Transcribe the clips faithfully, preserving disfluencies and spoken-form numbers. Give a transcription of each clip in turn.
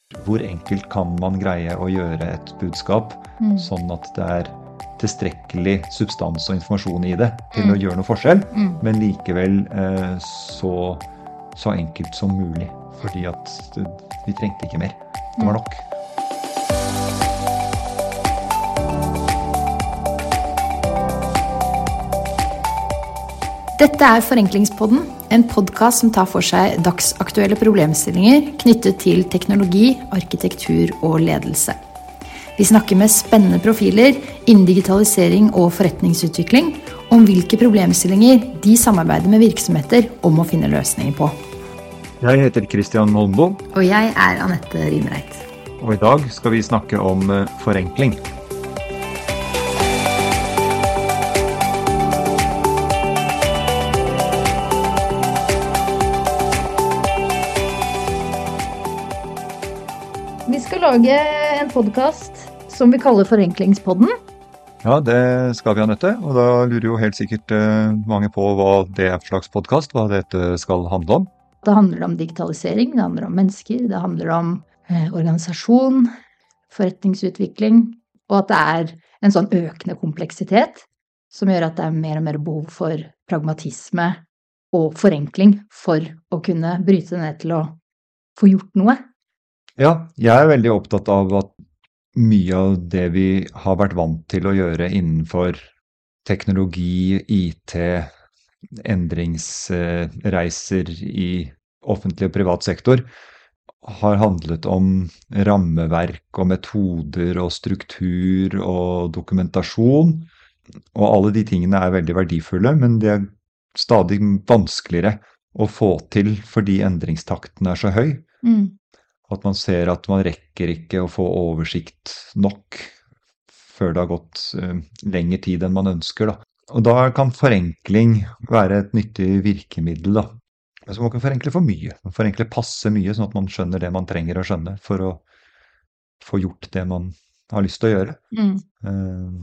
Hvor enkelt kan man greie å gjøre et budskap Mm. sånn at det er tilstrekkelig substans og informasjon i det til Mm. å gjøre noe forskjell, Mm. men likevel eh, så, så enkelt som mulig. Fordi at det, vi trengte ikke mer. Det var nok. Dette er Forenklingspodden, en podcast som tar for seg dagsaktuelle problemstillinger knyttet til teknologi, arkitektur og ledelse. Vi snakker med spennende profiler innen digitalisering og forretningsutvikling om hvilke problemstillinger de samarbeider med virksomheter om å finne løsninger på. Jeg heter Christian Holmbo, Og jeg er Anette Rimreit. og i dag skal vi snakke om eh, forenkling. Vi skal lage en podcast som vi kaller Forenklingspodden. Ja, det skal vi, Anette, og da lurer jo helt sikkert eh, mange på hva det er for slags podcast, hva dette skal handle om. Det handler om digitalisering, det handler om mennesker, det handler om eh, organisasjon, forretningsutvikling, og at det er en sånn økende kompleksitet som gjør at det er mer og mer behov for pragmatisme og forenkling for å kunne bryte ned til å få gjort noe. Ja, jeg er veldig opptatt av at mye av det vi har vært vant til å gjøre innenfor teknologi, I T, endringsreiser i offentlig og privat sektor, har handlet om rammeverk og metoder og struktur og dokumentasjon. Og alle de tingene er veldig verdifulle, men det er stadig vanskeligere å få til fordi endringstakten er så høy. Mm. At man ser at man rekker ikke å få oversikt nok før det har gått uh, lengre tid enn man ønsker. Da. Og da kan forenkling være et nyttig virkemiddel. Da. Men så må man ikke forenkle for mye. Man forenkle passe mye, sånn at man skjønner det man trenger å skjønne for å få gjort det man har lyst til å gjøre. Mm. Uh,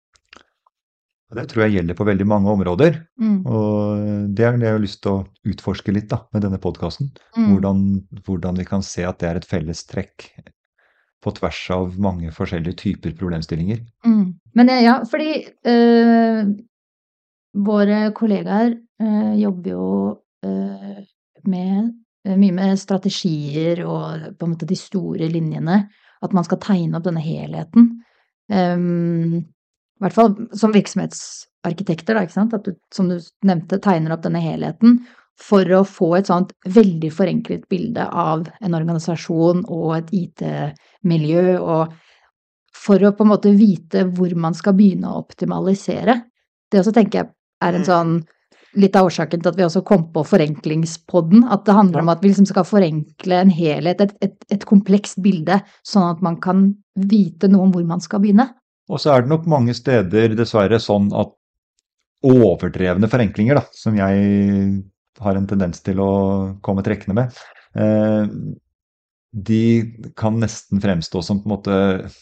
og det tror jeg gjelder på veldig mange områder. Mm. Og det er det jeg har lyst til å utforske litt da, med denne podcasten. Mm. Hvordan, hvordan vi kan se at det er et felles trekk på tvers av mange forskjellige typer problemstillinger. Mm. Men ja, ja fordi øh, våre kollegaer øh, jobber jo øh, med øh, mye med strategier og på en måte de store linjene, at man skal tegne opp denne helheten. Um, I hvert fall som virksomhetsarkitekter, da, ikke sant? At du, som du nevnte, tegner opp denne helheten for å få et sånt veldig forenklet bilde av en organisasjon og et I T-miljø, og for å på en måte vite hvor man skal begynne å optimalisere. Det også tenker jeg er en sånn, litt av årsaken til at vi også kom på Forenklingspodden, at det handler om at vi liksom skal forenkle en helhet, et, et, et komplekst bilde, sånn at man kan vite noe om hvor man skal begynne. Og så er det nok mange steder dessverre sånn at overdrevne forenklinger, da, som jeg har en tendens til å komme trekkende med, eh, de kan nesten fremstå som på en måte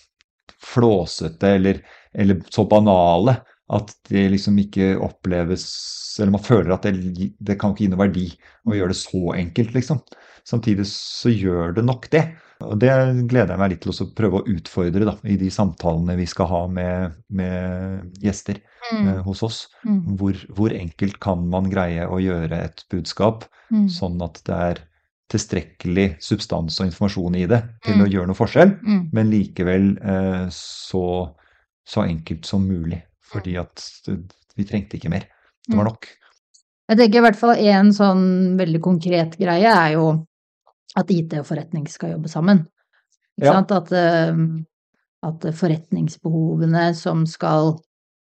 flåsete eller, eller så banale at det liksom ikke oppleves, eller man føler at det, det kan ikke gi noe verdi å gjøre det så enkelt, liksom. Samtidig så gjør det nok det. Og det gleder jeg meg litt til å prøve å utfordre da, i de samtalene vi skal ha med, med gjester Mm. eh, hos oss. Mm. Hvor, hvor enkelt kan man greie å gjøre et budskap Mm. sånn at det er tilstrekkelig substans og informasjon i det til Mm. å gjøre noe forskjell, Mm. men likevel eh, så, så enkelt som mulig. Fordi at det, vi trengte ikke mer. Det var nok. Jeg tenker i hvert fall en sånn veldig konkret greie er jo at I T og forretning skal jobbe sammen. Ikke Ja. sant? At, eh, at forretningsbehovene som skal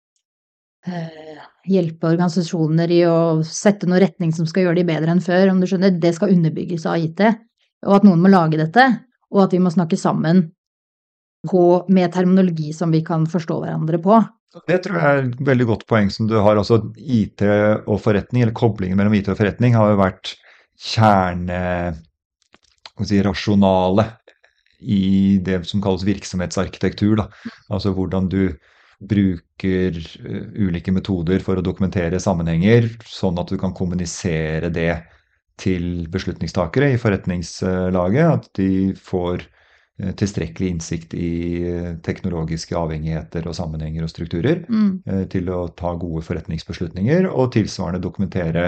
eh, hjelpe organisasjoner i å sette noen retning som skal gjøre de bedre enn før, om du skjønner, det skal underbygges av I T, og at noen må lage dette, og at vi må snakke sammen på, med terminologi som vi kan forstå hverandre på. Det tror jeg er et veldig godt poeng som du har. Altså I T og forretning, eller koblingen mellom I T og forretning, har jo vært kjerne, hva si, rasjonale i det som kalles virksomhetsarkitektur. Da. Altså hvordan du bruker uh, ulike metoder for å dokumentere sammenhenger, sånn at du kan kommunisere det til beslutningstakere i forretningslaget, at de får eh, tilstrekkelig innsikt i eh, teknologiske avhengigheter og sammenhenger og strukturer Mm. eh, til å ta gode forretningsbeslutninger og tilsvarende dokumentere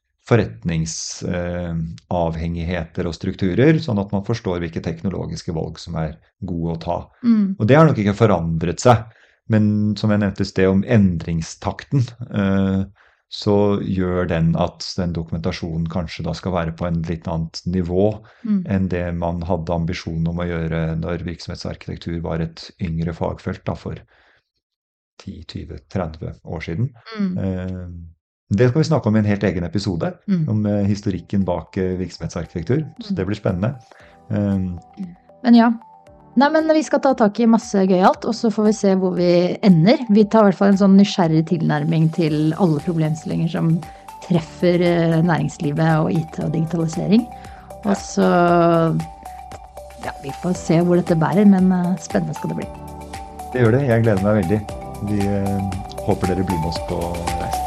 forretningsavhengigheter og strukturer, sånn at man forstår hvilke teknologiske valg som er gode å ta. Mm. Og det har nok ikke forandret seg, men som jeg nevnte i sted om endringstakten, eh, så gjør den at den dokumentasjonen kanskje da skal være på en litt annet nivå Mm. enn det man hadde ambisjon om å gjøre når virksomhetsarkitektur var et yngre fagfelt da, for ti, tjue, tretti år siden. Mm. Eh, Det skal vi snakke om i en helt egen episode, Mm. om eh, historikken bak eh, virksomhetsarkitektur. Så det blir spennende. Um, Men ja. Nei, men vi skal ta tak i masse gøyalt, og så får vi se hvor vi ender. Vi tar i hvert fall en sånn nysgjerrig tilnærming til alle problemstillinger som treffer eh, næringslivet og I T og digitalisering. Og så, ja, vi får se hvor dette bærer, men eh, spennende skal det bli. det gjør det. Jeg gleder meg veldig. Vi eh, håper dere blir med oss på reisen.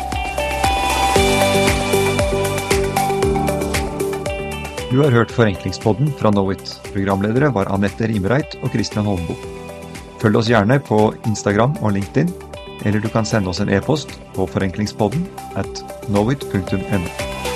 Du har hørt Forenklingspodden fra Knowit. Programledere var Anette Rimereit og Christian Holmbo. Følg oss gjerne på Instagram og LinkedIn, eller du kan sende oss en e-post på forenklingspodden at knowit punktum no.